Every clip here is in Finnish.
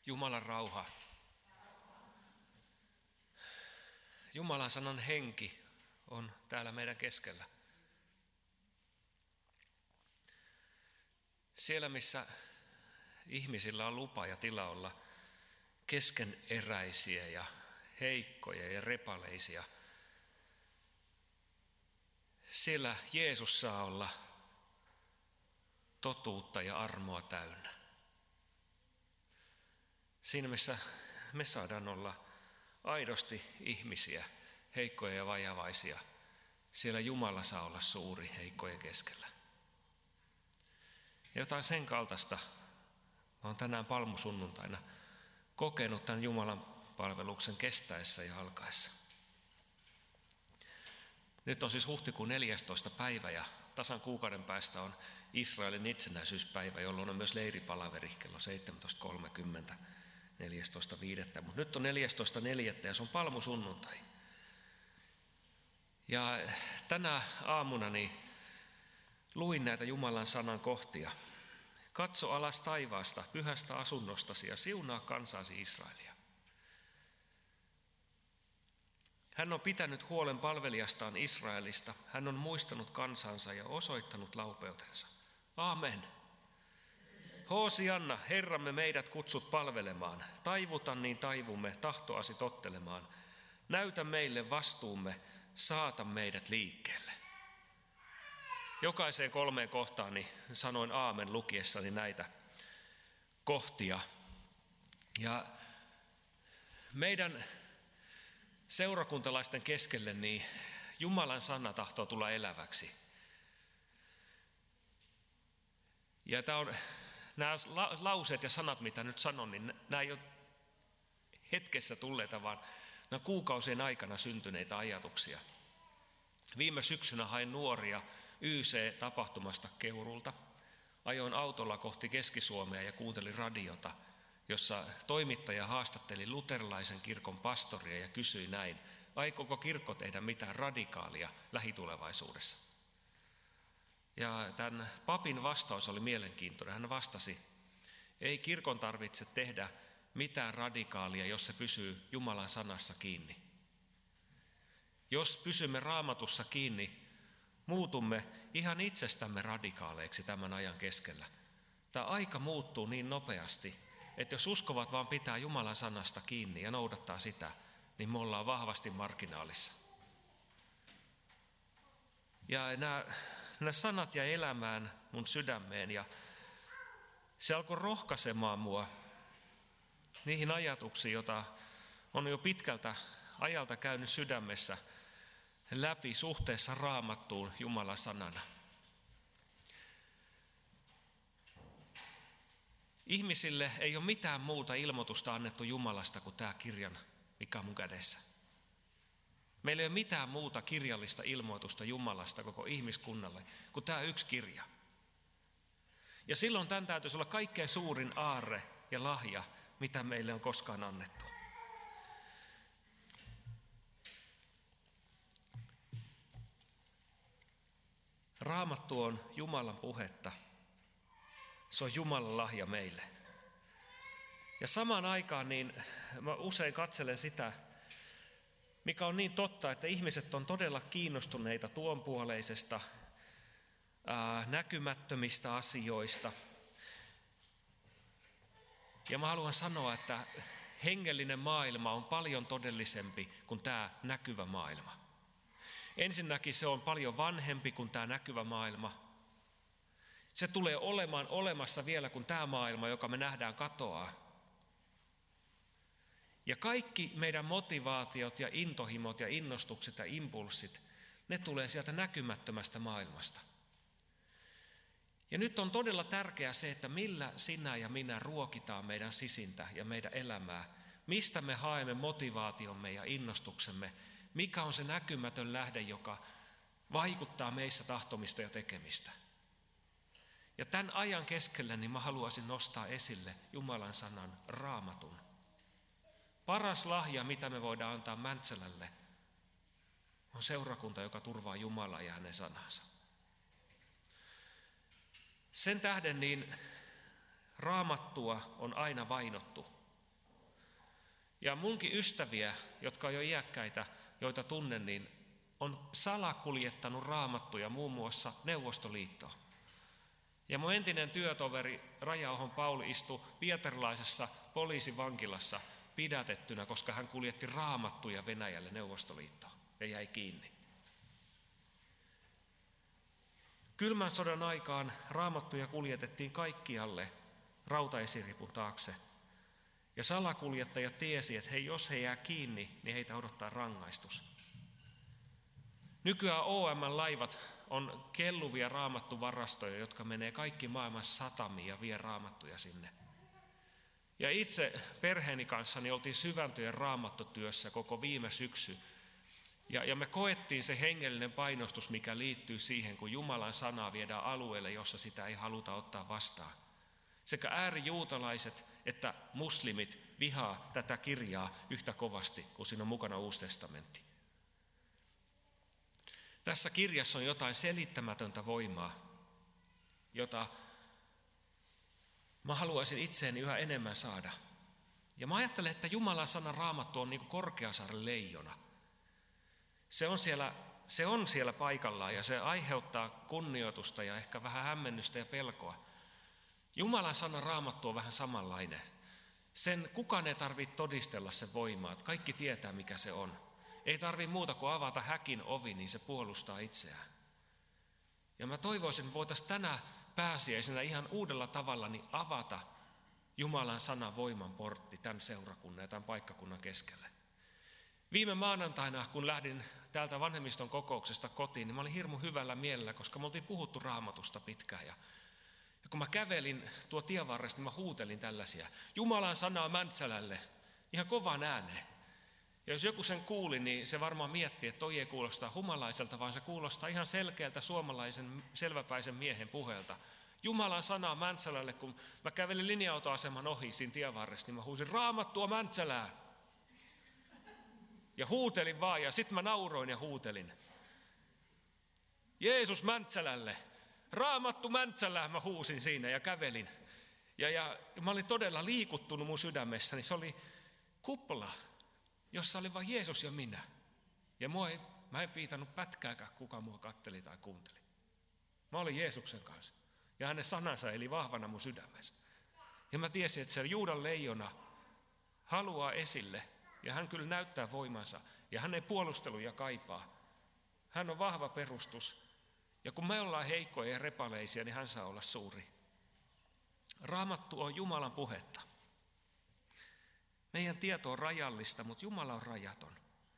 Jumalan rauha. Jumalan sanan henki on täällä meidän keskellä. Siellä, missä ihmisillä on lupa ja tila olla keskeneräisiä ja heikkoja ja repaleisia, siellä Jeesus saa olla totuutta ja armoa täynnä. Siinä, missä me saadaan olla aidosti ihmisiä, heikkoja ja vajavaisia, siellä Jumala saa olla suuri heikkojen keskellä. Ja jotain sen kaltaista mä oon tänään palmusunnuntaina kokenut tämän Jumalan palveluksen kestäessä ja alkaessa. Nyt on siis huhtikuun 14. päivä ja tasan kuukauden päästä on Israelin itsenäisyyspäivä, jolloin on myös leiripalaveri kello 17.30. 14.5. Mutta nyt on 14.4. ja se on palmusunnuntai. Ja tänä aamuna luin näitä Jumalan sanan kohtia. Katso alas taivaasta, pyhästä asunnostasi ja siunaa kansaasi Israelia. Hän on pitänyt huolen palvelijastaan Israelista. Hän on muistanut kansansa ja osoittanut laupeutensa. Aamen. Hoosianna, Herramme meidät kutsut palvelemaan. Taivuta niin taivumme tahtoasi tottelemaan. Näytä meille vastuumme, saata meidät liikkeelle. Jokaiseen 3 kohtaani sanoin aamen lukiessani näitä kohtia. Ja meidän seurakuntalaisten keskelle niin Jumalan sana tahtoo tulla eläväksi. Ja nämä lauseet ja sanat, mitä nyt sanon, niin nämä ei ole hetkessä tulleita, vaan nämä kuukausien aikana syntyneitä ajatuksia. Viime syksynä hain nuoria YC-tapahtumasta Keurulta. Ajoin autolla kohti Keski-Suomea ja kuuntelin radiota, jossa toimittaja haastatteli luterilaisen kirkon pastoria ja kysyi näin: aikooko kirkko tehdä mitään radikaalia lähitulevaisuudessa? Ja tämän papin vastaus oli mielenkiintoinen. Hän vastasi: ei kirkon tarvitse tehdä mitään radikaalia, jos se pysyy Jumalan sanassa kiinni. Jos pysymme Raamatussa kiinni, muutumme ihan itsestämme radikaaleiksi tämän ajan keskellä. Tämä aika muuttuu niin nopeasti, että jos uskovat vaan pitää Jumalan sanasta kiinni ja noudattaa sitä, niin me ollaan vahvasti marginaalissa. Ja nämä sanat jäi elämään mun sydämeen ja se alkoi rohkaisemaan mua niihin ajatuksiin, joita on jo pitkältä ajalta käynyt sydämessä läpi suhteessa Raamattuun Jumalan sanana. Ihmisille ei ole mitään muuta ilmoitusta annettu Jumalasta kuin tämä kirjan, mikä on mun kädessä. Meillä ei ole mitään muuta kirjallista ilmoitusta Jumalasta koko ihmiskunnalle kuin tämä yksi kirja. Ja silloin tämän täytyisi olla kaikkein suurin aarre ja lahja, mitä meille on koskaan annettu. Raamattu on Jumalan puhetta. Se on Jumalan lahja meille. Ja samaan aikaan niin mä usein katselen sitä, mikä on niin totta, että ihmiset on todella kiinnostuneita tuonpuoleisesta, näkymättömistä asioista. Ja mä haluan sanoa, että hengellinen maailma on paljon todellisempi kuin tämä näkyvä maailma. Ensinnäkin se on paljon vanhempi kuin tämä näkyvä maailma. Se tulee olemaan olemassa vielä, kun tämä maailma, joka me nähdään, katoaa. Ja kaikki meidän motivaatiot ja intohimot ja innostukset ja impulssit, ne tulee sieltä näkymättömästä maailmasta. Ja nyt on todella tärkeää se, että millä sinä ja minä ruokitaan meidän sisintä ja meidän elämää. Mistä me haemme motivaatiomme ja innostuksemme. Mikä on se näkymätön lähde, joka vaikuttaa meissä tahtomista ja tekemistä. Ja tämän ajan keskellä niin mä haluaisin nostaa esille Jumalan sanan, Raamatun. Paras lahja, mitä me voidaan antaa Mäntsälälle, on seurakunta, joka turvaa Jumalaa ja hänen sanansa. Sen tähden niin Raamattua on aina vainottu. Ja munkin ystäviä, jotka on jo iäkkäitä, joita tunnen, niin on salakuljettanut raamattuja muun muassa Neuvostoliittoon. Ja mun entinen työtoveri Raja-Ahon Pauli istui pieterilaisessa poliisivankilassa pidätettynä, koska hän kuljetti raamattuja Venäjälle Neuvostoliittoon ja jäi kiinni. Kylmän sodan aikaan raamattuja kuljetettiin kaikkialle rautaesiripun taakse. Ja salakuljettajat tiesi, että jos he jää kiinni, niin heitä odottaa rangaistus. Nykyään OM-laivat on kelluvia raamattuvarastoja, jotka menee kaikki maailman satamiin ja vie raamattuja sinne. Ja itse perheeni kanssa niin oltiin syväntyjen raamattotyössä koko viime syksy. Ja me koettiin se hengellinen painostus, mikä liittyy siihen, kun Jumalan sanaa viedään alueelle, jossa sitä ei haluta ottaa vastaan. Sekä äärijuutalaiset että muslimit vihaa tätä kirjaa yhtä kovasti, kun siinä on mukana Uusi testamentti. Tässä kirjassa on jotain selittämätöntä voimaa, jota mä haluaisin itseeni yhä enemmän saada. Ja mä ajattelen, että Jumalan sanan Raamattu on niin kuin Korkeasaaren leijona. Se on siellä paikallaan ja se aiheuttaa kunnioitusta ja ehkä vähän hämmennystä ja pelkoa. Jumalan sanan Raamattu on vähän samanlainen. Sen kukaan ei tarvitse todistella sen voimaa, että kaikki tietää mikä se on. Ei tarvitse muuta kuin avata häkin ovi, niin se puolustaa itseään. Ja mä toivoisin, että voitaisiin tänä pääsiäisenä ihan uudella tavalla niin avata Jumalan sanan voiman portti tämän seurakunnan ja tämän paikkakunnan keskelle. Viime maanantaina, kun lähdin täältä vanhemmiston kokouksesta kotiin, niin mä olin hirmu hyvällä mielellä, koska me oltiin puhuttu Raamatusta pitkään. Ja kun mä kävelin tuo tienvarresta, niin mä huutelin tällaisia, Jumalan sanaa Mäntsälälle, ihan kovaan ääneen. Ja jos joku sen kuuli, niin se varmaan mietti, että toi ei kuulosta humalaiselta, vaan se kuulostaa ihan selkeältä suomalaisen selväpäisen miehen puheelta. Jumalan sanaa Mäntsälälle, kun mä kävelin linja-autoaseman ohi siinä tienvarresta, niin mä huusin Raamattua Mäntsälään. Ja huutelin vaan, ja sitten mä nauroin ja huutelin. Jeesus Mäntsälälle, Raamattu Mäntsälään, mä huusin siinä ja kävelin. Ja mä olin todella liikuttunut mun sydämessäni, se oli kupla, jossa oli vain Jeesus ja minä. Ja mä en piitannut pätkääkään, kuka mua katteli tai kuunteli. Mä olin Jeesuksen kanssa, ja hänen sanansa eli vahvana mun sydämessä. Ja mä tiesin, että se Juudan leijona haluaa esille, ja hän kyllä näyttää voimansa, ja hän ei puolusteluja kaipaa. Hän on vahva perustus, ja kun me ollaan heikkoja ja repaleisia, niin hän saa olla suuri. Raamattu on Jumalan puhetta. Meidän tieto on rajallista, mutta Jumala on rajaton.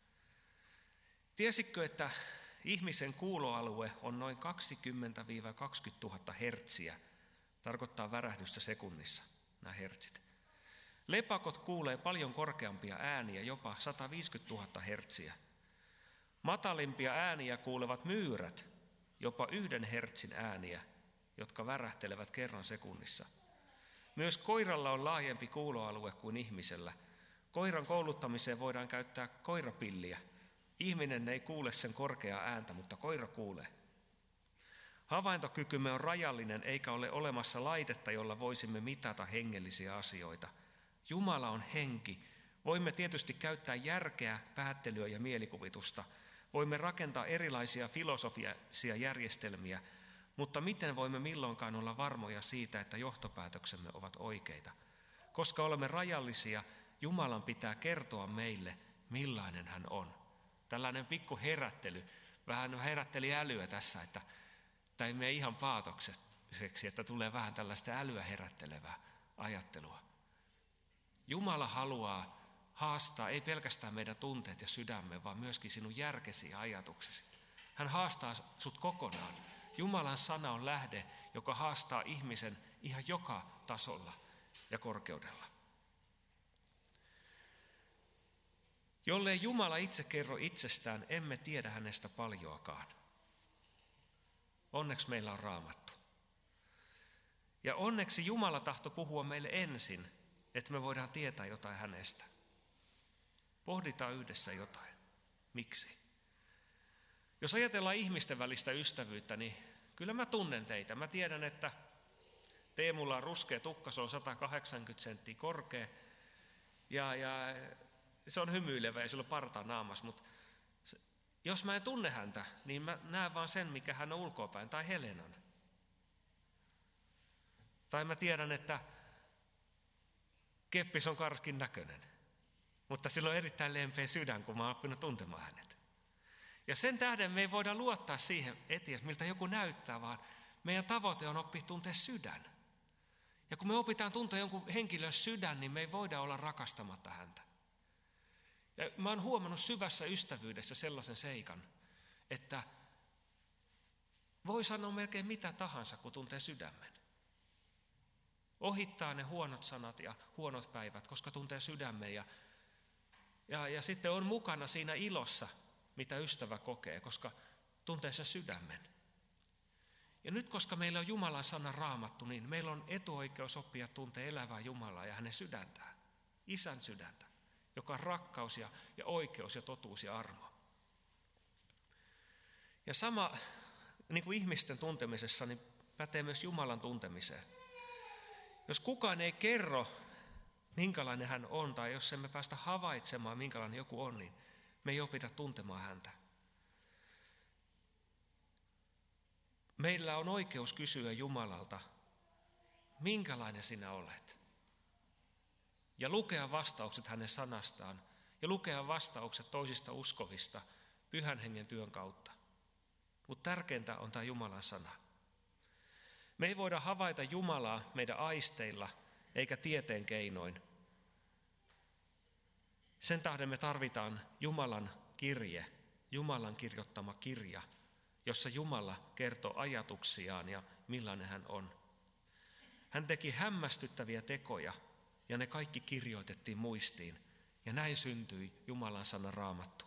Tiesitkö, että ihmisen kuuloalue on noin 20–20 000 hertsiä, tarkoittaa värähdystä sekunnissa, nämä hertsit. Lepakot kuulee paljon korkeampia ääniä, jopa 150 000 hertsiä. Matalimpia ääniä kuulevat myyrät, jopa 1 hertsin ääniä, jotka värähtelevät kerran sekunnissa. Myös koiralla on laajempi kuuloalue kuin ihmisellä. Koiran kouluttamiseen voidaan käyttää koirapilliä. Ihminen ei kuule sen korkeaa ääntä, mutta koira kuulee. Havaintokykymme on rajallinen, eikä ole olemassa laitetta, jolla voisimme mitata hengellisiä asioita. Jumala on henki. Voimme tietysti käyttää järkeä, päättelyä ja mielikuvitusta. Voimme rakentaa erilaisia filosofisia järjestelmiä, mutta miten voimme milloinkaan olla varmoja siitä, että johtopäätöksemme ovat oikeita? Koska olemme rajallisia, Jumalan pitää kertoa meille, millainen hän on. Tällainen pikku herättely, vähän herätteli älyä tässä, että tämä ei mene ihan paatokseksi, että tulee vähän tällaista älyä herättelevää ajattelua. Jumala haluaa haastaa ei pelkästään meidän tunteet ja sydämme, vaan myöskin sinun järkesi ja ajatuksesi. Hän haastaa sut kokonaan. Jumalan sana on lähde, joka haastaa ihmisen ihan joka tasolla ja korkeudella. Jollei Jumala itse kerro itsestään, emme tiedä hänestä paljoakaan. Onneksi meillä on Raamattu. Ja onneksi Jumala tahtoi puhua meille ensin, että me voidaan tietää jotain hänestä. Pohditaan yhdessä jotain. Miksi? Jos ajatellaan ihmisten välistä ystävyyttä, niin kyllä mä tunnen teitä. Mä tiedän, että Teemulla on ruskea tukka, se on 180 senttiä korkea. Ja se on hymyilevä ja sillä on parta naamassa, mutta jos mä en tunne häntä, niin mä näen vaan sen, mikä hän on ulkoapäin, tai Helenan. Tai mä tiedän, että Keppis on karskin näköinen, mutta sillä on erittäin lempeä sydän, kun mä oon oppinut tuntemaan hänet. Ja sen tähden me ei voida luottaa siihen eteen, miltä joku näyttää, vaan meidän tavoite on oppia tuntea sydän. Ja kun me opitaan tuntea jonkun henkilön sydän, niin me ei voida olla rakastamatta häntä. Ja mä oon huomannut syvässä ystävyydessä sellaisen seikan, että voi sanoa melkein mitä tahansa, kun tuntee sydämen. Ohittaa ne huonot sanat ja huonot päivät, koska tuntee sydämen ja sitten on mukana siinä ilossa, mitä ystävä kokee, koska tuntee sen sydämen. Ja nyt, koska meillä on Jumalan sana raamattu, niin meillä on etuoikeus oppia tuntea elävää Jumalaa ja hänen sydäntään, Isän sydäntä, joka on rakkaus ja oikeus ja totuus ja armo. Ja sama niin kuin ihmisten tuntemisessa, niin pätee myös Jumalan tuntemiseen. Jos kukaan ei kerro, minkälainen hän on, tai jos emme päästä havaitsemaan, minkälainen joku on, niin me ei opita tuntemaan häntä. Meillä on oikeus kysyä Jumalalta, minkälainen sinä olet. Ja lukea vastaukset hänen sanastaan, ja lukea vastaukset toisista uskovista Pyhän Hengen työn kautta. Mutta tärkeintä on tämä Jumalan sana. Me ei voida havaita Jumalaa meidän aisteilla eikä tieteen keinoin. Sen tähden me tarvitaan Jumalan kirje, Jumalan kirjoittama kirja, jossa Jumala kertoo ajatuksiaan ja millainen hän on. Hän teki hämmästyttäviä tekoja ja ne kaikki kirjoitettiin muistiin ja näin syntyi Jumalan sana Raamattu.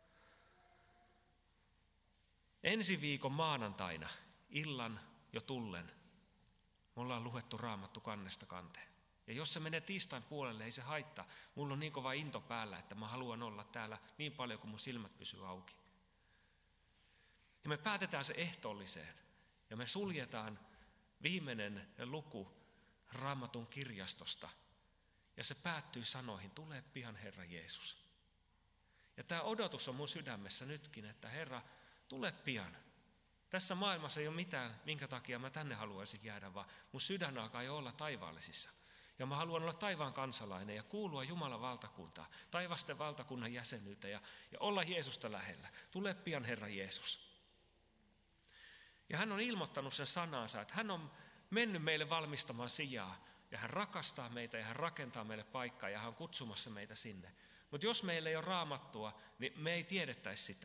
Ensi viikon maanantaina illan jo tullen me ollaan luettu Raamattu kannesta kanteen. Ja jos se menee tiistain puolelle, ei se haittaa. Mulla on niin kova into päällä, että mä haluan olla täällä niin paljon kuin mun silmät pysyy auki. Ja me päätetään se ehtoolliseen ja me suljetaan viimeinen luku Raamatun kirjastosta. Ja se päättyy sanoihin, tule pian Herra Jeesus. Ja tämä odotus on mun sydämessä nytkin, että Herra, tule pian. Tässä maailmassa ei ole mitään, minkä takia mä tänne haluaisin jäädä, vaan mun sydän alkaa jo olla taivaallisissa. Ja mä haluan olla taivaan kansalainen ja kuulua Jumalan valtakuntaan, taivasten valtakunnan jäsenyyteen ja olla Jeesusta lähellä. Tule pian Herra Jeesus. Ja hän on ilmoittanut sen sanansa, että hän on mennyt meille valmistamaan sijaa ja hän rakastaa meitä ja hän rakentaa meille paikkaa ja hän on kutsumassa meitä sinne. Mutta jos meillä ei ole Raamattua, niin me ei tiedettäisi sitä.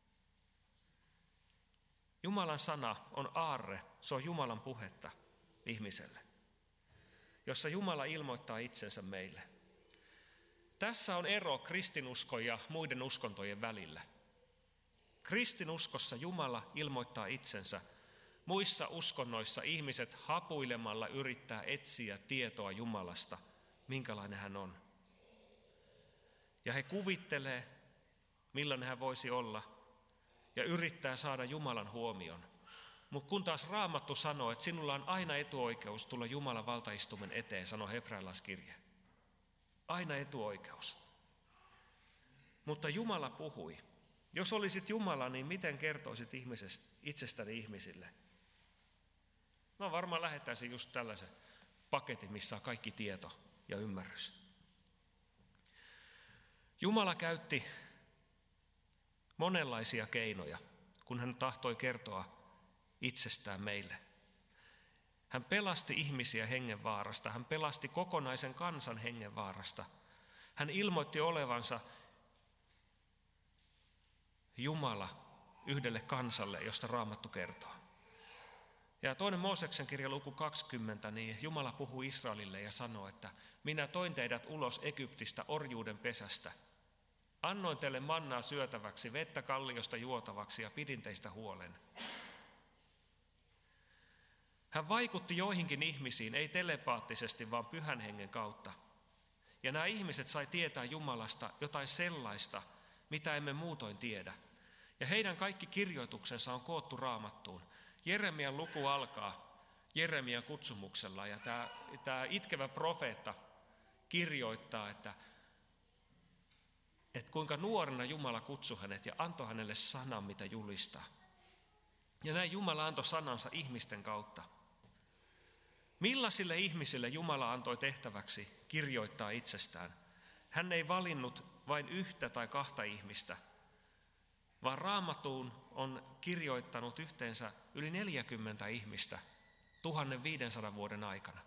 Jumalan sana on aarre, se on Jumalan puhetta ihmiselle, jossa Jumala ilmoittaa itsensä meille. Tässä on ero kristinuskon ja muiden uskontojen välillä. Kristinuskossa Jumala ilmoittaa itsensä. Muissa uskonnoissa ihmiset hapuilemalla yrittää etsiä tietoa Jumalasta, minkälainen hän on. Ja he kuvittelee, millainen hän voisi olla, ja yrittää saada Jumalan huomion. Mutta kun taas Raamattu sanoo, että sinulla on aina etuoikeus tulla Jumalan valtaistumen eteen, sanoo hebrealaiskirje. Aina etuoikeus. Mutta Jumala puhui. Jos olisit Jumala, niin miten kertoisit itsestäni ihmisille? No varmaan lähettäisin just tällaisen paketin, missä on kaikki tieto ja ymmärrys. Jumala käytti monenlaisia keinoja, kun hän tahtoi kertoa itsestään meille. Hän pelasti ihmisiä hengenvaarasta, hän pelasti kokonaisen kansan hengenvaarasta. Hän ilmoitti olevansa Jumala yhdelle kansalle, josta Raamattu kertoo. Ja 2. Mooseksen kirja luku 20, niin Jumala puhuu Israelille ja sanoo, että minä toin teidät ulos Egyptistä orjuuden pesästä. Annoin teille mannaa syötäväksi, vettä kalliosta juotavaksi ja pidin teistä huolen. Hän vaikutti joihinkin ihmisiin, ei telepaattisesti, vaan Pyhän Hengen kautta. Ja nämä ihmiset sai tietää Jumalasta jotain sellaista, mitä emme muutoin tiedä. Ja heidän kaikki kirjoituksensa on koottu Raamattuun. Jeremian luku alkaa Jeremian kutsumuksella ja tämä itkevä profeetta kirjoittaa, että että kuinka nuorena Jumala kutsui hänet ja antoi hänelle sanan, mitä julistaa. Ja näin Jumala antoi sanansa ihmisten kautta. Millaisille ihmisille Jumala antoi tehtäväksi kirjoittaa itsestään? Hän ei valinnut vain yhtä tai kahta ihmistä, vaan Raamattuun on kirjoittanut yhteensä yli 40 ihmistä 1500 vuoden aikana.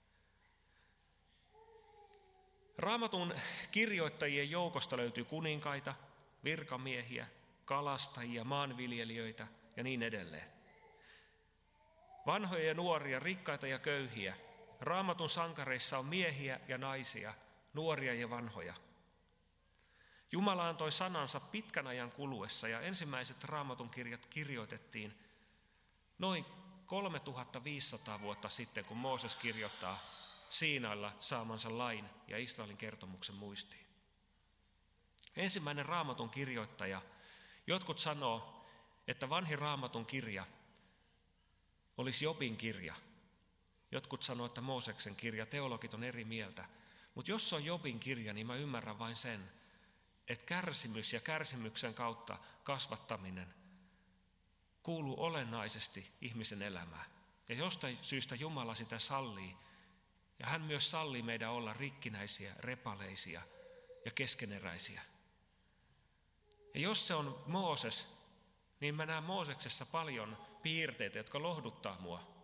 Raamatun kirjoittajien joukosta löytyy kuninkaita, virkamiehiä, kalastajia, maanviljelijöitä ja niin edelleen. Vanhoja ja nuoria, rikkaita ja köyhiä. Raamatun sankareissa on miehiä ja naisia, nuoria ja vanhoja. Jumala antoi sanansa pitkän ajan kuluessa ja ensimmäiset Raamatun kirjat kirjoitettiin noin 3500 vuotta sitten, kun Mooses kirjoittaa Siinailla saamansa lain ja Israelin kertomuksen muistiin. Ensimmäinen Raamatun kirjoittaja, jotkut sanoo, että vanhin Raamatun kirja olisi Jobin kirja. Jotkut sanoo, että Mooseksen kirja, teologit on eri mieltä. Mutta jos se on Jobin kirja, niin mä ymmärrän vain sen, että kärsimys ja kärsimyksen kautta kasvattaminen kuuluu olennaisesti ihmisen elämään. Ja jostain syystä Jumala sitä sallii. Ja hän myös sallii meidän olla rikkinäisiä, repaleisia ja keskeneräisiä. Ja jos se on Mooses, niin mä näen Mooseksessa paljon piirteitä, jotka lohduttaa mua.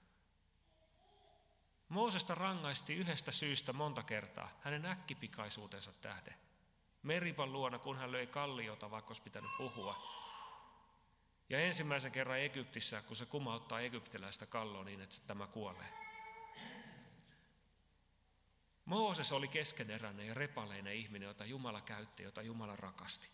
Moosesta rangaistiin yhdestä syystä monta kertaa, hänen äkkipikaisuutensa tähden. Meripan luona, kun hän löi kalliota, vaikka olisi pitänyt puhua. Ja ensimmäisen kerran Egyptissä, kun se kumauttaa egyptiläistä kalloa niin, että tämä kuolee. Mooses oli keskeneräinen ja repaleinen ihminen, jota Jumala käytti, jota Jumala rakasti.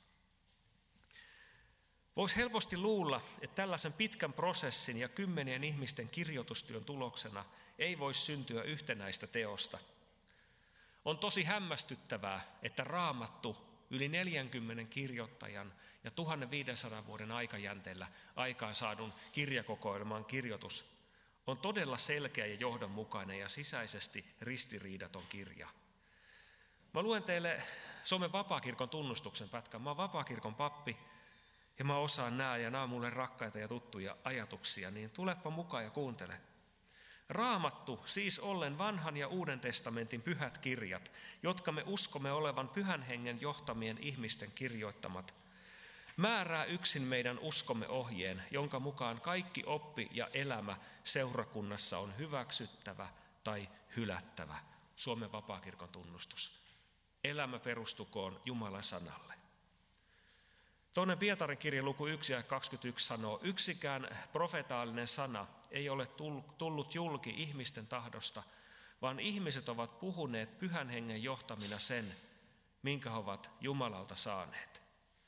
Voisi helposti luulla, että tällaisen pitkän prosessin ja 10 ihmisten kirjoitustyön tuloksena ei voisi syntyä yhtenäistä teosta. On tosi hämmästyttävää, että Raamattu yli 40 kirjoittajan ja 1500 vuoden aikajänteellä aikaan saadun kirjakokoelman kirjoitus on todella selkeä ja johdonmukainen ja sisäisesti ristiriidaton kirja. Mä luen teille Suomen Vapaakirkon tunnustuksen pätkän. Mä oon Vapaakirkon pappi ja mä osaan nämä ja nämä on mulle rakkaita ja tuttuja ajatuksia, niin tulepa mukaan ja kuuntele. Raamattu, siis ollen vanhan ja uuden testamentin pyhät kirjat, jotka me uskomme olevan pyhän hengen johtamien ihmisten kirjoittamat, määrää yksin meidän uskomme ohjeen, jonka mukaan kaikki oppi ja elämä seurakunnassa on hyväksyttävä tai hylättävä. Suomen Vapaakirkon tunnustus. Elämä perustukoon Jumalan sanalle. Toinen Pietarin kirja luku 1 ja 21 sanoo, yksikään profetaalinen sana ei ole tullut julki ihmisten tahdosta, vaan ihmiset ovat puhuneet pyhän hengen johtamina sen, minkä he ovat Jumalalta saaneet.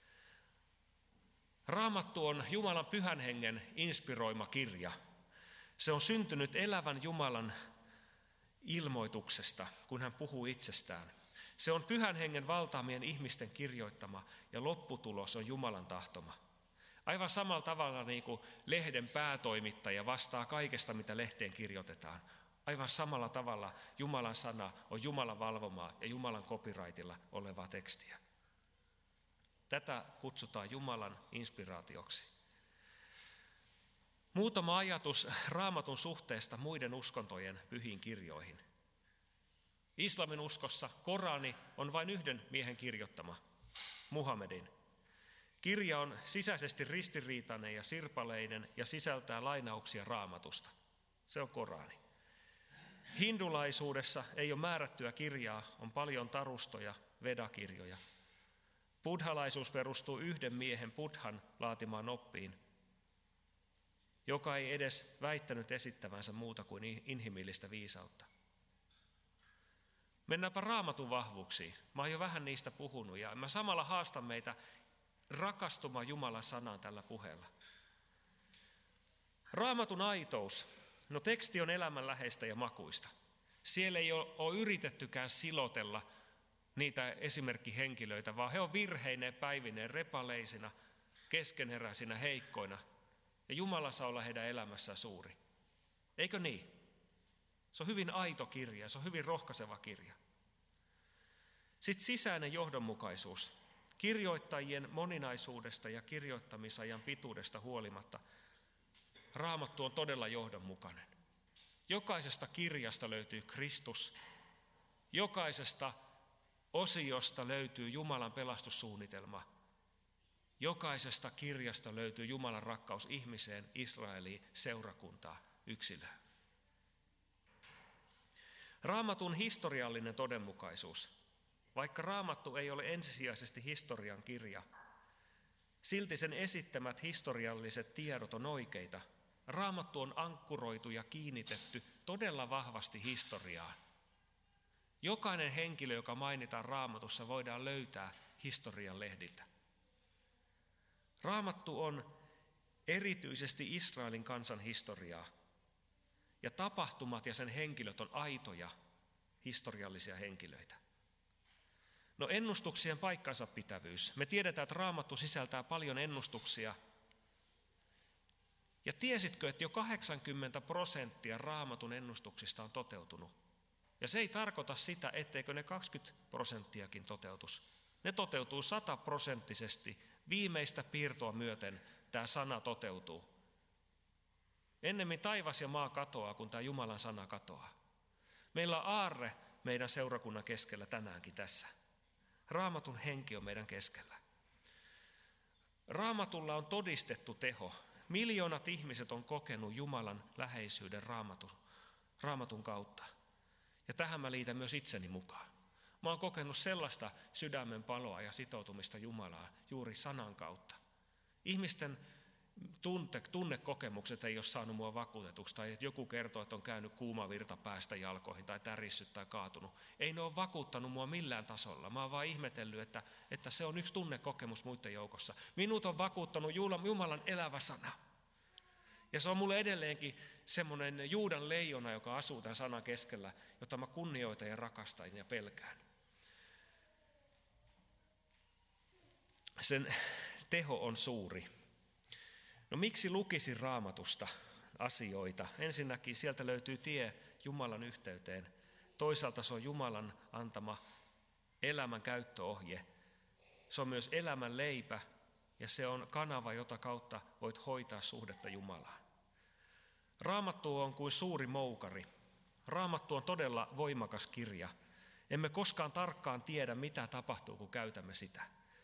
Raamattu on Jumalan pyhän hengen inspiroima kirja. Se on syntynyt elävän Jumalan ilmoituksesta, kun hän puhuu itsestään. Se on pyhän hengen valtaamien ihmisten kirjoittama ja lopputulos on Jumalan tahtoma. Aivan samalla tavalla niin kuin lehden päätoimittaja vastaa kaikesta, mitä lehteen kirjoitetaan. Aivan samalla tavalla Jumalan sana on Jumalan valvomaa ja Jumalan copyrightilla olevaa tekstiä. Tätä kutsutaan Jumalan inspiraatioksi. Muutama ajatus Raamatun suhteesta muiden uskontojen pyhiin kirjoihin. Islamin uskossa Korani on vain yhden miehen kirjoittama, Muhammedin. Kirja on sisäisesti ristiriitainen ja sirpaleinen ja sisältää lainauksia Raamatusta. Se on Korani. Hindulaisuudessa ei ole määrättyä kirjaa, on paljon tarustoja, vedakirjoja. Buddhalaisuus perustuu yhden miehen Buddhan laatimaan oppiin, joka ei edes väittänyt esittävänsä muuta kuin inhimillistä viisautta. Mennäänpä Raamatun vahvuuksiin. Mä oon jo vähän niistä puhunut ja mä samalla haastan meitä rakastumaan Jumalan sanaan tällä puheella. Raamatun aitous. No teksti on elämänläheistä ja makuista. Siellä ei ole yritettykään silotella niitä esimerkkihenkilöitä, vaan he on virheineen, päivineen, repaleisina, keskeneräisinä, heikkoina. Ja Jumala saa olla heidän elämässään suuri. Eikö niin? Se on hyvin aito kirja, se on hyvin rohkaiseva kirja. Sitten sisäinen johdonmukaisuus. Kirjoittajien moninaisuudesta ja kirjoittamisajan pituudesta huolimatta Raamattu on todella johdonmukainen. Jokaisesta kirjasta löytyy Kristus. Jokaisesta osiosta löytyy Jumalan pelastussuunnitelma. Jokaisesta kirjasta löytyy Jumalan rakkaus ihmiseen, Israeliin, seurakuntaa, yksilöön. Raamatun historiallinen todenmukaisuus. Vaikka Raamattu ei ole ensisijaisesti historian kirja, silti sen esittämät historialliset tiedot on oikeita. Raamattu on ankkuroitu ja kiinnitetty todella vahvasti historiaan. Jokainen henkilö, joka mainitaan Raamatussa, voidaan löytää historian lehdiltä. Raamattu on erityisesti Israelin kansan historiaa. Ja tapahtumat ja sen henkilöt on aitoja historiallisia henkilöitä. No ennustuksien paikkansa pitävyys. Me tiedetään, että Raamattu sisältää paljon ennustuksia. Ja tiesitkö, että jo 80% Raamatun ennustuksista on toteutunut? Ja se ei tarkoita sitä, etteikö ne 20%kin toteutus. Ne toteutuu 100%. Viimeistä piirtoa myöten tämä sana toteutuu. Ennemmin taivas ja maa katoaa, kun tämä Jumalan sana katoaa. Meillä on aarre meidän seurakunnan keskellä tänäänkin tässä. Raamatun henki on meidän keskellä. Raamatulla on todistettu teho. Miljoonat ihmiset on kokenut Jumalan läheisyyden Raamatun kautta. Ja tähän mä liitän myös itseni mukaan. Mä oon kokenut sellaista sydämen paloa ja sitoutumista Jumalaan juuri sanan kautta. Ihmisten tunnekokemukset ei ole saanut mua vakuutetuksi, tai että joku kertoo, että on käynyt kuuma virta päästä jalkoihin, tai tärissyt tai kaatunut. Ei ne ole vakuuttanut mua millään tasolla. Mä oon vaan ihmetellyt, että se on yksi tunnekokemus muiden joukossa. Minut on vakuuttanut Jumalan elävä sana. Ja se on mulle edelleenkin semmoinen Juudan leijona, joka asuu tämän sanan keskellä, jota mä kunnioitan ja rakastan ja pelkään. Sen teho on suuri. No miksi lukisin Raamatusta asioita? Ensinnäkin sieltä löytyy tie Jumalan yhteyteen. Toisaalta se on Jumalan antama elämän käyttöohje. Se on myös elämän leipä ja se on kanava, jota kautta voit hoitaa suhdetta Jumalaan. Raamattu on kuin suuri moukari. Raamattu on todella voimakas kirja. Emme koskaan tarkkaan tiedä, mitä tapahtuu, kun käytämme sitä.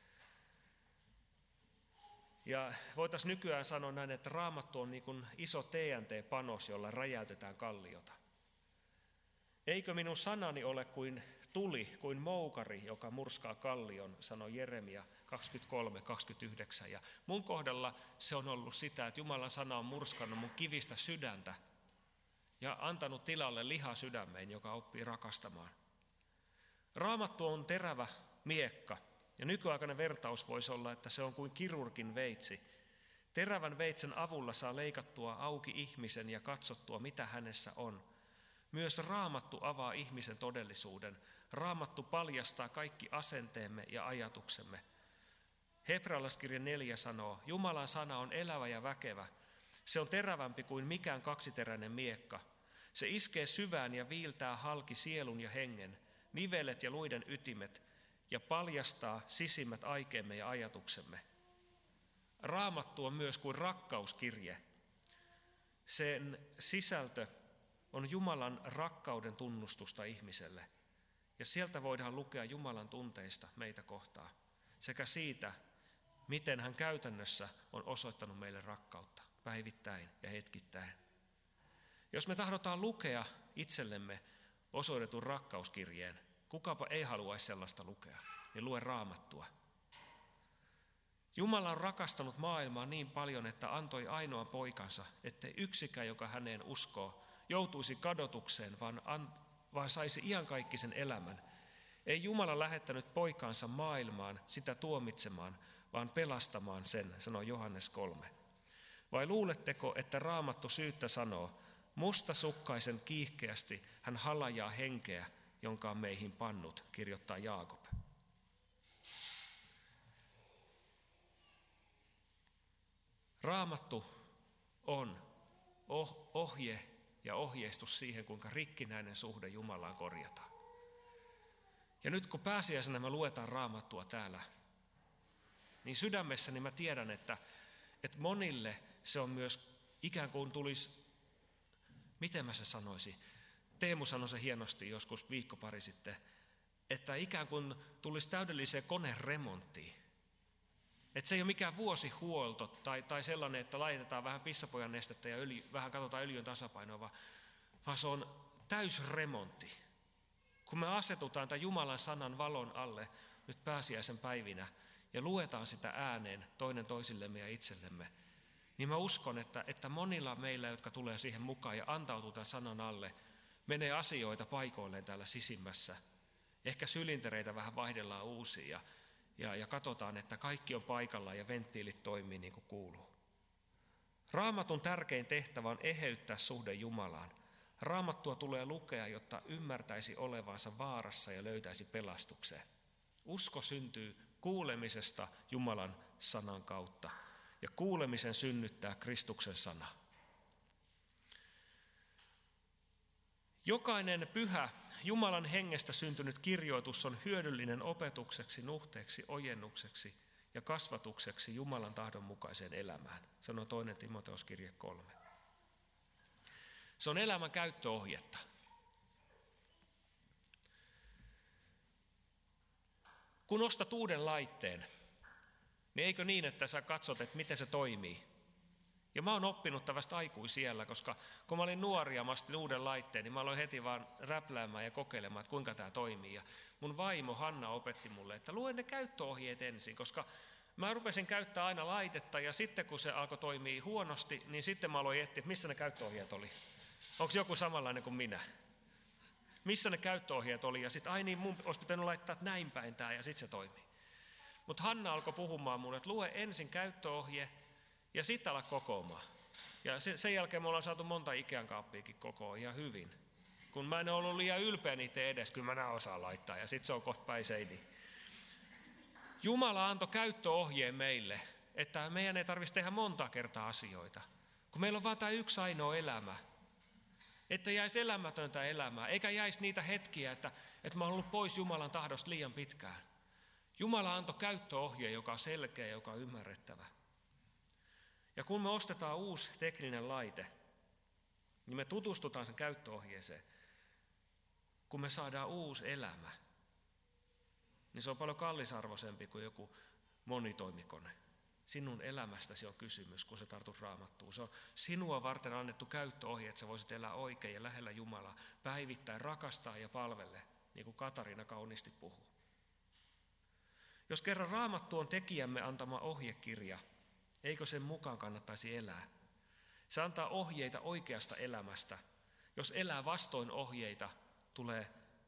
Ja voitaisiin nykyään sanoa näin, että Raamattu on niin kuin iso TNT-panos, jolla räjäytetään kalliota. Eikö minun sanani ole kuin tuli, kuin moukari, joka murskaa kallion, sanoi Jeremia 23:29. Ja mun kohdalla se on ollut sitä, että Jumalan sana on murskannut mun kivistä sydäntä ja antanut tilalle liha sydämeen, joka oppii rakastamaan. Raamattu on terävä miekka. Ja nykyaikainen vertaus voisi olla, että se on kuin kirurgin veitsi. Terävän veitsen avulla saa leikattua auki ihmisen ja katsottua, mitä hänessä on. Myös Raamattu avaa ihmisen todellisuuden. Raamattu paljastaa kaikki asenteemme ja ajatuksemme. Hebrealaiskirja 4 sanoo, Jumalan sana on elävä ja väkevä. Se on terävämpi kuin mikään kaksiteräinen miekka. Se iskee syvään ja viiltää halki sielun ja hengen, nivelet ja luiden ytimet, ja paljastaa sisimmät aikeemme ja ajatuksemme. Raamattu on myös kuin rakkauskirje. Sen sisältö on Jumalan rakkauden tunnustusta ihmiselle. Ja sieltä voidaan lukea Jumalan tunteista meitä kohtaan. Sekä siitä, miten hän käytännössä on osoittanut meille rakkautta päivittäin ja hetkittäin. Jos me tahdotaan lukea itsellemme osoitetun rakkauskirjeen, kukapa ei haluaisi sellaista lukea, niin lue Raamattua. Jumala on rakastanut maailmaa niin paljon, että antoi ainoan poikansa, ettei yksikään, joka häneen uskoo, joutuisi kadotukseen, vaan saisi iankaikkisen elämän. Ei Jumala lähettänyt poikaansa maailmaan sitä tuomitsemaan, vaan pelastamaan sen, sanoi Johannes 3. Vai luuletteko, että Raamattu syyttä sanoo, mustasukkaisen kiihkeästi hän halajaa henkeä, jonka on meihin pannut, kirjoittaa Jaakob. Raamattu on ohje ja ohjeistus siihen, kuinka rikkinäinen suhde Jumalaan korjataan. Ja nyt kun pääsiäisenä me luetaan Raamattua täällä, niin sydämessäni mä tiedän, että monille se on myös ikään kuin tulisi, miten mä se sanoisin, Teemu sanoi se hienosti joskus viikko pari sitten, että ikään kuin tulisi täydelliseen koneremonttiin. Että se ei ole mikään vuosihuolto tai sellainen, että laitetaan vähän pissapojan nestettä ja vähän katsotaan öljyn tasapainoa, vaan se on täysremontti. Kun me asetutaan tämän Jumalan sanan valon alle nyt pääsiäisen päivinä ja luetaan sitä ääneen toinen toisillemme ja itsellemme, niin mä uskon, että monilla meillä, jotka tulee siihen mukaan ja antautuu tämän sanan alle, menee asioita paikoilleen täällä sisimmässä. Ehkä sylintereitä vähän vaihdellaan uusiin ja katsotaan, että kaikki on paikallaan ja venttiilit toimii niin kuin kuuluu. Raamatun tärkein tehtävä on eheyttää suhde Jumalaan. Raamattua tulee lukea, jotta ymmärtäisi olevansa vaarassa ja löytäisi pelastukseen. Usko syntyy kuulemisesta Jumalan sanan kautta ja kuulemisen synnyttää Kristuksen sana. Jokainen pyhä Jumalan hengestä syntynyt kirjoitus on hyödyllinen opetukseksi, nuhteeksi, ojennukseksi ja kasvatukseksi Jumalan tahdon mukaiseen elämään, sanoo 2. Timoteoskirje 3. Se on elämän käyttöohjetta. Kun ostat uuden laitteen, niin eikö niin, että sä katsot, että miten se toimii? Ja mä oon oppinut tästä aikuisiällä, koska kun mä olin nuori ja mä ostin uuden laitteen, niin mä aloin heti vaan räpläämään ja kokeilemaan, että kuinka tämä toimii. Ja mun vaimo Hanna opetti mulle, että lue ne käyttöohjeet ensin, koska mä rupesin käyttää aina laitetta ja sitten kun se alkoi toimia huonosti, niin sitten mä aloin etsiä, että missä ne käyttöohjeet oli. Onko joku samanlainen kuin minä? Missä ne käyttöohjeet oli? Ja sitten niin mun olisi pitänyt laittaa näin päin tää ja sitten se toimii. Mutta Hanna alkoi puhumaan mulle, että lue ensin käyttöohje ja sitten ala kokoamaan. Ja sen jälkeen me ollaan saatu monta Ikean kaappiakin kokoon ihan hyvin. Kun mä en ollut liian ylpeä niitä edes, kyllä mä nää osaan laittaa ja sitten se on kohta päin seiniin. Jumala antoi käyttöohjeen meille, että meidän ei tarvitsisi tehdä monta kertaa asioita. Kun meillä on vain tämä yksi ainoa elämä. Että jäisi elämätöntä elämää, eikä jäisi niitä hetkiä, että mä oon ollut pois Jumalan tahdosta liian pitkään. Jumala antoi käyttöohjeen, joka on selkeä ja joka on ymmärrettävä. Ja kun me ostetaan uusi tekninen laite, niin me tutustutaan sen käyttöohjeeseen. Kun me saadaan uusi elämä, niin se on paljon kallisarvoisempi kuin joku monitoimikone. Sinun elämästäsi on kysymys, kun sä tartut Raamattuun. Se on sinua varten annettu käyttöohje, että sä voisit elää oikein ja lähellä Jumalaa, päivittäin rakastaa ja palvelle, niin kuin Katariina kauniisti puhuu. Jos kerran Raamattu on tekijämme antama ohjekirja, eikö sen mukaan kannattaisi elää? Se antaa ohjeita oikeasta elämästä. Jos elää vastoin ohjeita, tulee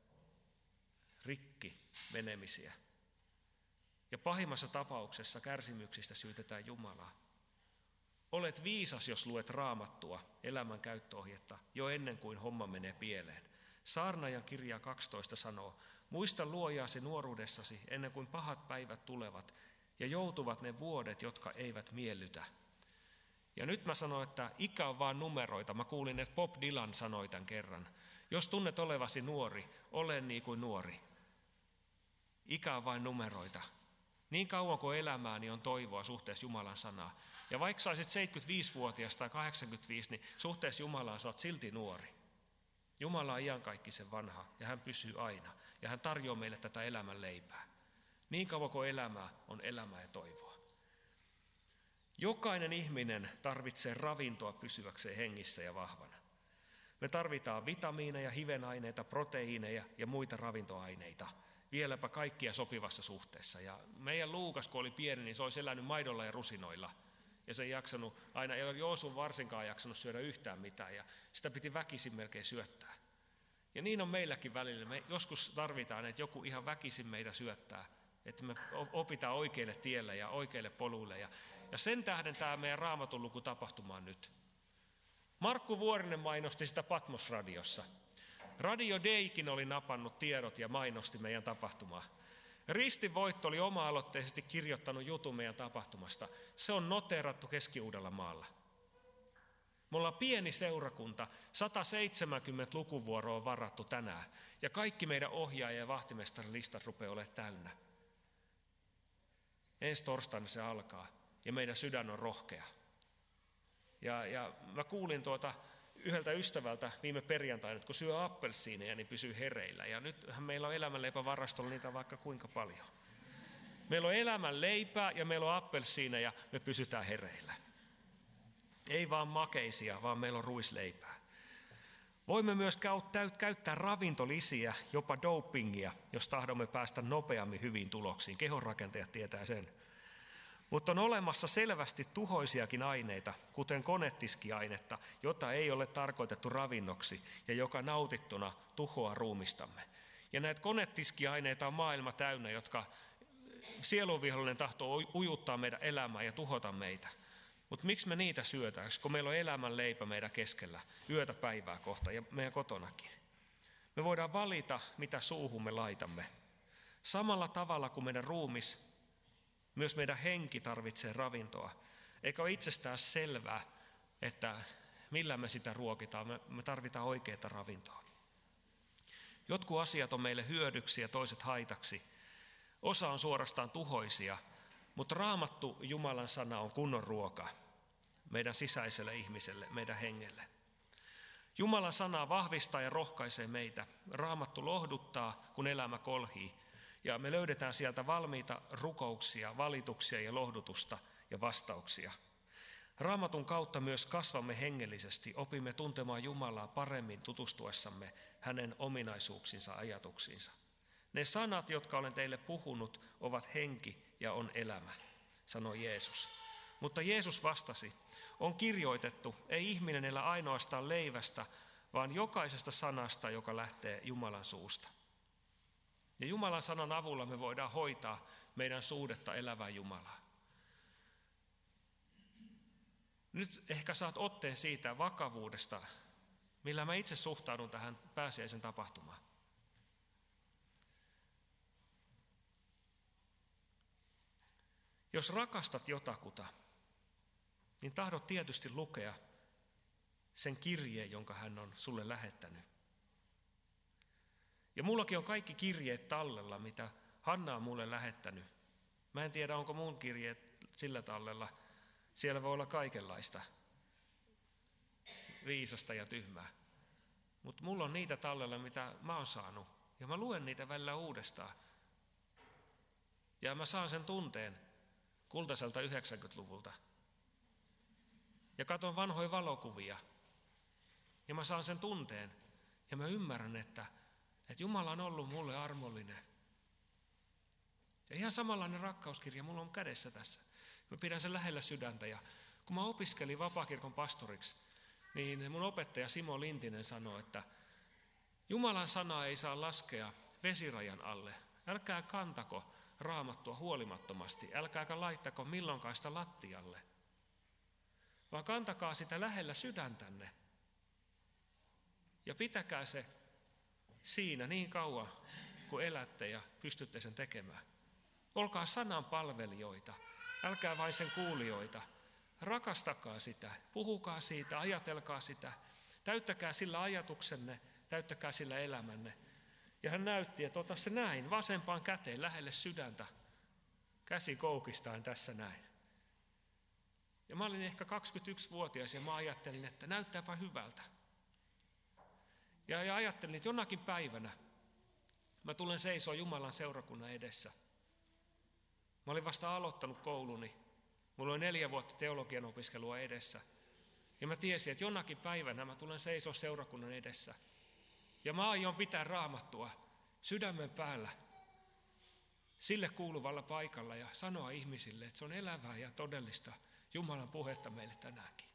rikki menemisiä. Ja pahimmassa tapauksessa kärsimyksistä syytetään Jumalaa. Olet viisas, jos luet Raamattua, elämän käyttöohjetta, jo ennen kuin homma menee pieleen. Saarnaajan kirja 12 sanoo, muista luojaasi nuoruudessasi ennen kuin pahat päivät tulevat ja joutuvat ne vuodet, jotka eivät miellytä. Ja nyt mä sanon, että ikä on vaan numeroita. Mä kuulin, että Bob Dylan sanoi tämän kerran. Jos tunnet olevasi nuori, ole niin kuin nuori. Ikä on vain numeroita. Niin kauan kuin elämää, niin on toivoa suhteessa Jumalan sanaa. Ja vaikka sä olisit 75-vuotias tai 85, niin suhteessa Jumalaan sä oot silti nuori. Jumala on iankaikkisen vanha ja hän pysyy aina. Ja hän tarjoaa meille tätä elämän leipää. Niin kauan kuin elämää on elämää ja toivoa. Jokainen ihminen tarvitsee ravintoa pysyväkseen hengissä ja vahvana. Me tarvitaan vitamiineja, hivenaineita, proteiineja ja muita ravintoaineita. Vieläpä kaikkia sopivassa suhteessa. Ja meidän Luukas, kun oli pieni, niin se olisi elänyt maidolla ja rusinoilla. Ja se ei jaksanut, aina ei Joosu varsinkaan jaksanut syödä yhtään mitään. Ja sitä piti väkisin melkein syöttää. Ja niin on meilläkin välillä. Me joskus tarvitaan, että joku ihan väkisin meitä syöttää. Että me opitaan oikeille tielle ja oikeille poluille. Ja sen tähden tämä meidän Raamatun luku tapahtumaan nyt. Markku Vuorinen mainosti sitä Patmos-radiossa. Radio Deikin oli napannut tiedot ja mainosti meidän tapahtumaa. Ristin Voitto oli oma-aloitteisesti kirjoittanut jutun meidän tapahtumasta. Se on noteerattu Keski-Uudellamaalla. Me ollaan pieni seurakunta, 170 lukuvuoroa on varattu tänään. Ja kaikki meidän ohjaaja- ja vahtimestarin listat rupeaa olemaan täynnä. Ensi torstaina se alkaa ja meidän sydän on rohkea. Ja mä kuulin yhdeltä ystävältä viime perjantaina, että kun syö appelsiineja, niin pysyy hereillä. Ja nythän meillä on elämänleipävarastolla niitä vaikka kuinka paljon. Meillä on elämänleipää ja meillä on appelsiineja, me pysytään hereillä. Ei vaan makeisia, vaan meillä on ruisleipää. Voimme myös käyttää ravintolisiä, jopa dopingia, jos tahdomme päästä nopeammin hyviin tuloksiin. Kehonrakentajat tietää sen. Mutta on olemassa selvästi tuhoisiakin aineita, kuten konetiskiainetta, jota ei ole tarkoitettu ravinnoksi ja joka nautittuna tuhoaa ruumistamme. Ja näitä konetiskiaineita on maailma täynnä, jotka sielunvihollinen tahtoo ujuttaa meidän elämää ja tuhota meitä. Mutta miksi me niitä syötään, kun meillä on elämänleipä meidän keskellä, yötä päivää kohta ja meidän kotonakin. Me voidaan valita, mitä suuhun me laitamme. Samalla tavalla kuin meidän ruumis, myös meidän henki tarvitsee ravintoa. Eikä ole itsestään selvää, että millä me sitä ruokitaan. Me tarvitaan oikeaa ravintoa. Jotkut asiat on meille hyödyksi ja toiset haitaksi. Osa on suorastaan tuhoisia, mutta Raamattu, Jumalan sana, on kunnon ruoka meidän sisäiselle ihmiselle, meidän hengelle. Jumalan sana vahvistaa ja rohkaisee meitä. Raamattu lohduttaa, kun elämä kolhii. Ja me löydetään sieltä valmiita rukouksia, valituksia ja lohdutusta ja vastauksia. Raamatun kautta myös kasvamme hengellisesti, opimme tuntemaan Jumalaa paremmin tutustuessamme hänen ominaisuuksinsa, ajatuksiinsa. Ne sanat, jotka olen teille puhunut, ovat henki ja on elämä, sanoi Jeesus. Mutta Jeesus vastasi, on kirjoitettu, ei ihminen elä ainoastaan leivästä, vaan jokaisesta sanasta, joka lähtee Jumalan suusta. Ja Jumalan sanan avulla me voidaan hoitaa meidän suhdetta elävään Jumalaan. Nyt ehkä saat otteen siitä vakavuudesta, millä mä itse suhtaudun tähän pääsiäisen tapahtumaan. Jos rakastat jotakuta, niin tahdot tietysti lukea sen kirjeen, jonka hän on sulle lähettänyt. Ja mullakin on kaikki kirjeet tallella, mitä Hanna on mulle lähettänyt. Mä en tiedä, onko mun kirjeet sillä tallella. Siellä voi olla kaikenlaista, viisasta ja tyhmää. Mutta mulla on niitä tallella, mitä mä oon saanut. Ja mä luen niitä välillä uudestaan. Ja mä saan sen tunteen kultaiselta 90-luvulta. Ja katson vanhoja valokuvia. Ja mä saan sen tunteen. Ja mä ymmärrän, että Jumala on ollut mulle armollinen. Ja ihan samanlainen rakkauskirja mulla on kädessä tässä. Mä pidän sen lähellä sydäntä. Ja kun mä opiskelin vapaakirkon pastoriksi, niin mun opettaja Simo Lintinen sanoi, että Jumalan sanaa ei saa laskea vesirajan alle. Älkää kantako Raamattua huolimattomasti. Älkääkä laittako milloinkaan sitä lattialle. Vaan kantakaa sitä lähellä sydäntänne. Ja pitäkää se siinä niin kauan, kun elätte ja pystytte sen tekemään. Olkaa sanan palvelijoita, älkää vain sen kuulijoita. Rakastakaa sitä, puhukaa siitä, ajatelkaa sitä. Täyttäkää sillä ajatuksenne, täyttäkää sillä elämänne. Ja hän näytti, että ota se näin, vasempaan käteen lähelle sydäntä, käsi koukistaan tässä näin. Ja mä olin ehkä 21-vuotias ja mä ajattelin, että näyttääpä hyvältä. Ja ajattelin, että jonakin päivänä mä tulen seisoa Jumalan seurakunnan edessä. Mä olin vasta aloittanut kouluni. Mulla oli 4 vuotta teologian opiskelua edessä. Ja mä tiesin, että jonakin päivänä mä tulen seisoa seurakunnan edessä. Ja mä aion pitää Raamattua sydämen päällä sille kuuluvalla paikalla ja sanoa ihmisille, että se on elävää ja todellista Jumalan puhetta meille tänäänkin.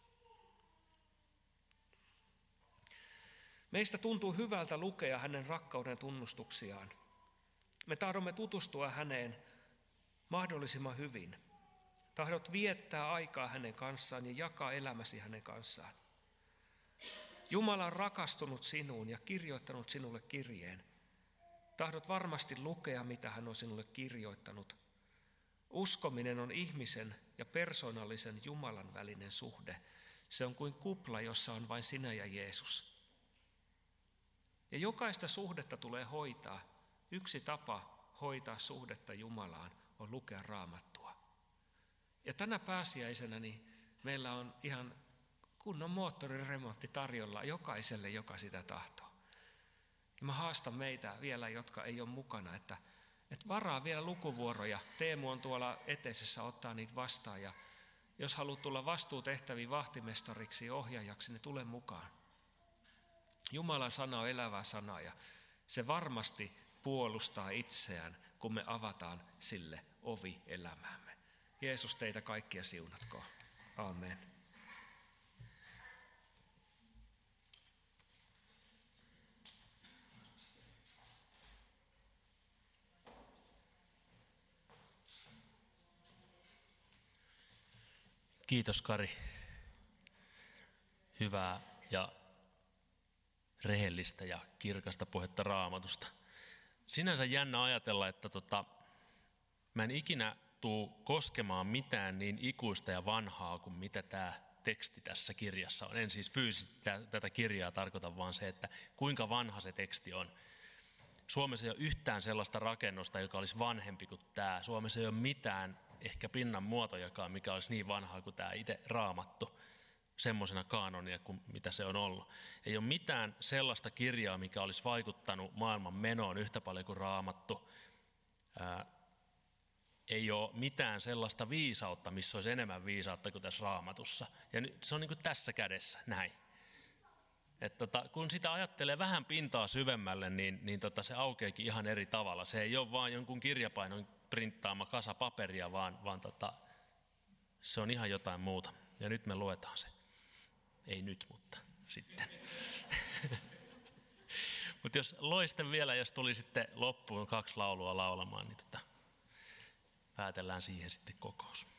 Meistä tuntuu hyvältä lukea hänen rakkauden tunnustuksiaan. Me tahdomme tutustua häneen mahdollisimman hyvin. Tahdot viettää aikaa hänen kanssaan ja jakaa elämäsi hänen kanssaan. Jumala on rakastunut sinuun ja kirjoittanut sinulle kirjeen. Tahdot varmasti lukea, mitä hän on sinulle kirjoittanut. Uskominen on ihmisen ja persoonallisen Jumalan välinen suhde. Se on kuin kupla, jossa on vain sinä ja Jeesus. Ja jokaista suhdetta tulee hoitaa. Yksi tapa hoitaa suhdetta Jumalaan on lukea Raamattua. Ja tänä pääsiäisenä niin meillä on ihan kunnon moottoriremontti tarjolla jokaiselle, joka sitä tahtoo. Ja mä haastan meitä vielä, jotka ei ole mukana, että varaa vielä lukuvuoroja. Teemu on tuolla eteisessä, ottaa niitä vastaan. Ja jos haluat tulla vastuutehtäviin vahtimestariksi ja ohjaajaksi, niin tule mukaan. Jumalan sana on elävää sanaa ja se varmasti puolustaa itseään, kun me avataan sille ovi elämäämme. Jeesus teitä kaikkia siunatkoon. Amen. Kiitos Kari. Hyvää ja rehellistä ja kirkasta puhetta Raamatusta. Sinänsä jännä ajatella, että mä en ikinä tuu koskemaan mitään niin ikuista ja vanhaa kuin mitä tämä teksti tässä kirjassa on. En siis fyysisesti tätä kirjaa tarkoita, vaan se, että kuinka vanha se teksti on. Suomessa ei ole yhtään sellaista rakennusta, joka olisi vanhempi kuin tämä. Suomessa ei ole mitään ehkä pinnan muotojakaan, mikä olisi niin vanhaa kuin tämä itse Raamattu, semmoisena kaanonia kuin mitä se on ollut. Ei ole mitään sellaista kirjaa, mikä olisi vaikuttanut maailman menoon yhtä paljon kuin Raamattu. Ei ole mitään sellaista viisautta, missä olisi enemmän viisautta kuin tässä Raamatussa. Ja se on niin kuin tässä kädessä, näin. Että kun sitä ajattelee vähän pintaa syvemmälle, niin se aukeakin ihan eri tavalla. Se ei ole vaan jonkun kirjapainon printtaama kasa paperia, vaan se on ihan jotain muuta. Ja nyt me luetaan se. Ei nyt, mutta sitten. Mutta jos loisten vielä, jos tuli sitten loppuun 2 laulua laulamaan, niin päätellään siihen sitten kokous.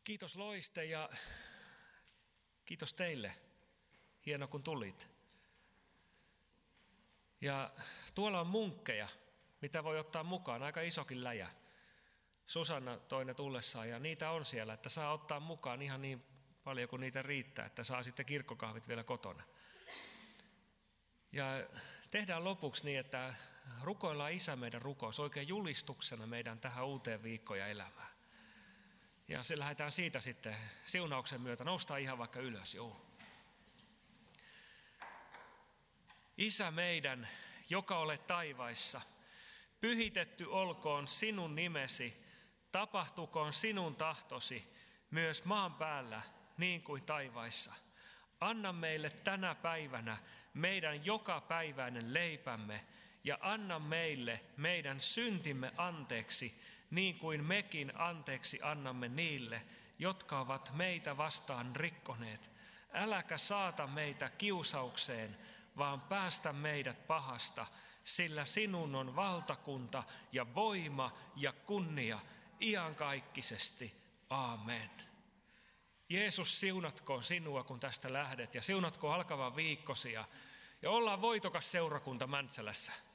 Kiitos Loiste ja kiitos teille. Hieno kun tulit. Ja tuolla on munkkeja, mitä voi ottaa mukaan, aika isokin läjä. Susanna toi ne tullessaan ja niitä on siellä, että saa ottaa mukaan ihan niin paljon kuin niitä riittää, että saa sitten kirkkokahvit vielä kotona. Ja tehdään lopuksi niin, että rukoillaan Isä meidän rukous oikein julistuksena meidän tähän uuteen viikkoon ja elämään. Ja se lähdetään siitä sitten siunauksen myötä, noustaan ihan vaikka ylös, joo. Isä meidän, joka olet taivaissa, pyhitetty olkoon sinun nimesi, tapahtukoon sinun tahtosi myös maan päällä niin kuin taivaissa. Anna meille tänä päivänä meidän jokapäiväinen leipämme ja anna meille meidän syntimme anteeksi niin kuin mekin anteeksi annamme niille, jotka ovat meitä vastaan rikkoneet. Äläkä saata meitä kiusaukseen, vaan päästä meidät pahasta, sillä sinun on valtakunta ja voima ja kunnia iankaikkisesti. Aamen. Jeesus, siunatkoon sinua, kun tästä lähdet, ja siunatkoon alkava viikkosi, ja ollaan voitokas seurakunta Mäntsälässä.